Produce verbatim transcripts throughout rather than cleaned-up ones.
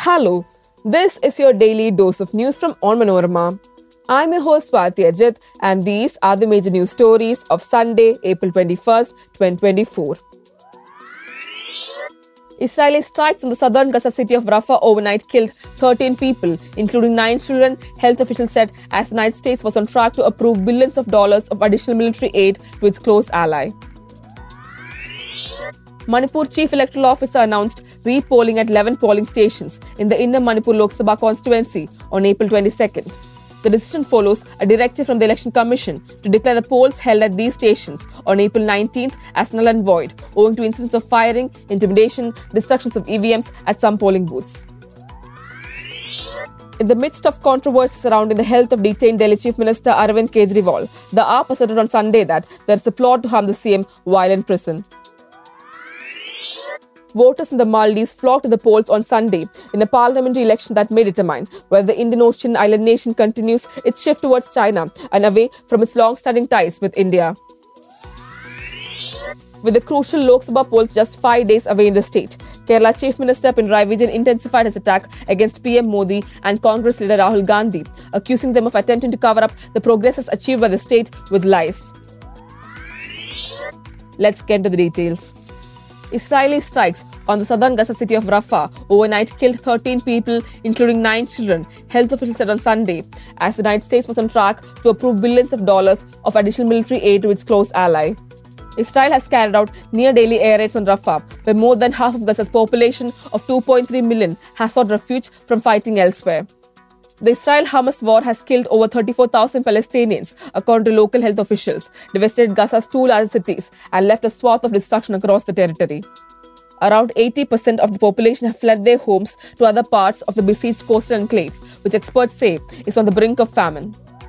Hello, this is your daily dose of news from Onmanorama. I'm your host Swati Ajit, and these are the major news stories of Sunday, April twenty-first, twenty twenty-four. Israeli strikes in the southern Gaza city of Rafah overnight killed thirteen people, including nine children, health officials said, as the United States was on track to approve billions of dollars of additional military aid to its close ally. Manipur Chief Electoral Officer announced re-polling at eleven polling stations in the Inner Manipur Lok Sabha constituency on April twenty-second. The decision follows a directive from the Election Commission to declare the polls held at these stations on April nineteenth as null and void, owing to incidents of firing, intimidation, destructions of E V Ms at some polling booths. In the midst of controversy surrounding the health of detained Delhi Chief Minister Arvind Kejriwal, the A A P asserted on Sunday that there is a plot to harm the C M while in prison. Voters in the Maldives flocked to the polls on Sunday in a parliamentary election that may determine whether the Indian Ocean island nation continues its shift towards China and away from its long-standing ties with India. With the crucial Lok Sabha polls just five days away in the state, Kerala Chief Minister Pinarayi Vijayan intensified his attack against P M Modi and Congress leader Rahul Gandhi, accusing them of attempting to cover up the progresses achieved by the state with lies. Let's get to the details. Israeli strikes on the southern Gaza city of Rafah overnight killed thirteen people, including nine children, health officials said on Sunday, as the United States was on track to approve billions of dollars of additional military aid to its close ally. Israel has carried out near-daily air raids on Rafah, where more than half of Gaza's population of two point three million has sought refuge from fighting elsewhere. The Israel-Hamas war has killed over thirty-four thousand Palestinians, according to local health officials, devastated Gaza's two largest cities, and left a swath of destruction across the territory. Around eighty percent of the population have fled their homes to other parts of the besieged coastal enclave, which experts say is on the brink of famine.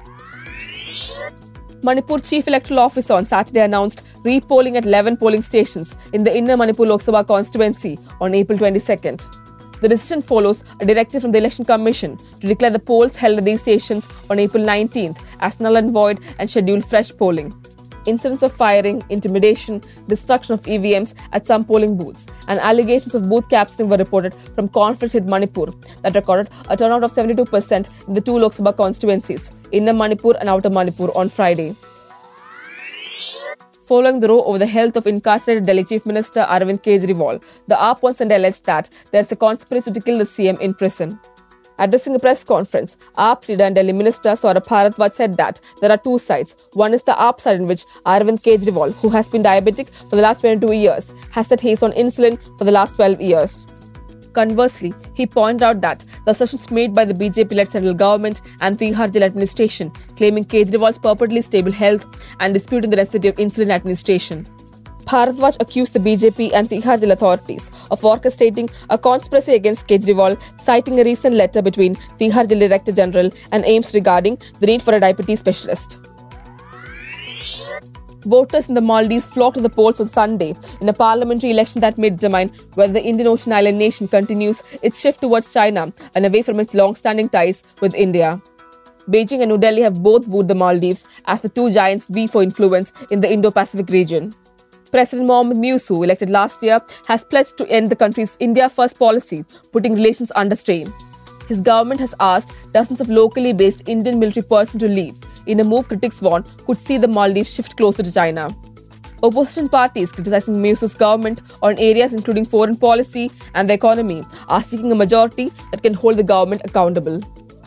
Manipur Chief Electoral Officer on Saturday announced re-polling at eleven polling stations in the Inner Manipur Lok Sabha constituency on April twenty-second. The decision follows a directive from the Election Commission to declare the polls held at these stations on April nineteenth as null and void and schedule fresh polling. Incidents of firing, intimidation, destruction of E V Ms at some polling booths, and allegations of booth capturing were reported from conflict-hit Manipur that recorded a turnout of seventy-two percent in the two Lok Sabha constituencies, Inner Manipur and Outer Manipur, on Friday. Following the row over the health of incarcerated Delhi Chief Minister Arvind Kejriwal, the A A P once and alleged that there is a conspiracy to kill the C M in prison. Addressing a press conference, A A P leader and Delhi Minister Saurabh Bharadwaj said that there are two sides. One is the A A P side in which Arvind Kejriwal, who has been diabetic for the last twenty-two years, has said he is on insulin for the last twelve years. Conversely, he pointed out that the assertions made by the B J P-led central government and Tihar Jail administration, claiming Kejriwal's purportedly stable health and disputing the necessity of insulin administration. Bharadwaj accused the B J P and Tihar Jail authorities of orchestrating a conspiracy against Kejriwal, citing a recent letter between Tihar Jail Director General and A I M S regarding the need for a diabetes specialist. Voters in the Maldives flocked to the polls on Sunday in a parliamentary election that may determine whether the Indian Ocean island nation continues its shift towards China and away from its long-standing ties with India. Beijing and New Delhi have both wooed the Maldives as the two giants vie for influence in the Indo-Pacific region. President Mohammad Musu, elected last year, has pledged to end the country's India-first policy, putting relations under strain. His government has asked dozens of locally based Indian military personnel to leave, in a move critics warn could see the Maldives shift closer to China. Opposition parties criticizing Musu's government on areas including foreign policy and the economy are seeking a majority that can hold the government accountable.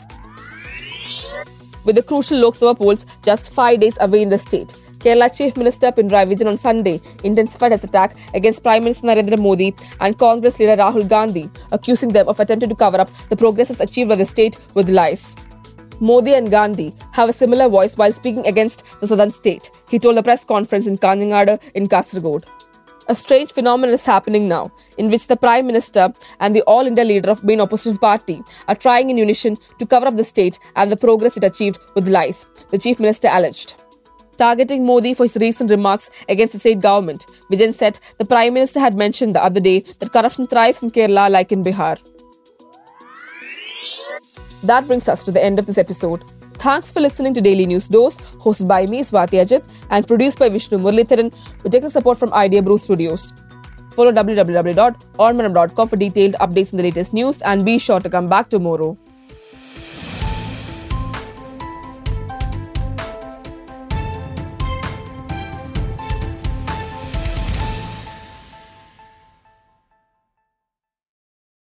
With the crucial Lok Sabha polls just five days away in the state, Kerala Chief Minister Pinarayi Vijayan on Sunday intensified his attack against Prime Minister Narendra Modi and Congress leader Rahul Gandhi, accusing them of attempting to cover up the progresses achieved by the state with lies. Modi and Gandhi have a similar voice while speaking against the southern state, he told a press conference in Kanjangada in Kasaragod. A strange phenomenon is happening now, in which the Prime Minister and the All India leader of main opposition party are trying in unison to cover up the state and the progress it achieved with lies, the Chief Minister alleged. Targeting Modi for his recent remarks against the state government, Vijayan said the Prime Minister had mentioned the other day that corruption thrives in Kerala like in Bihar. That brings us to the end of this episode. Thanks for listening to Daily News Dose, hosted by me, Swati Ajit, and produced by Vishnu Muralitharan, with technical support from Idea Brew Studios. Follow w w w dot onmanam dot com for detailed updates on the latest news and be sure to come back tomorrow.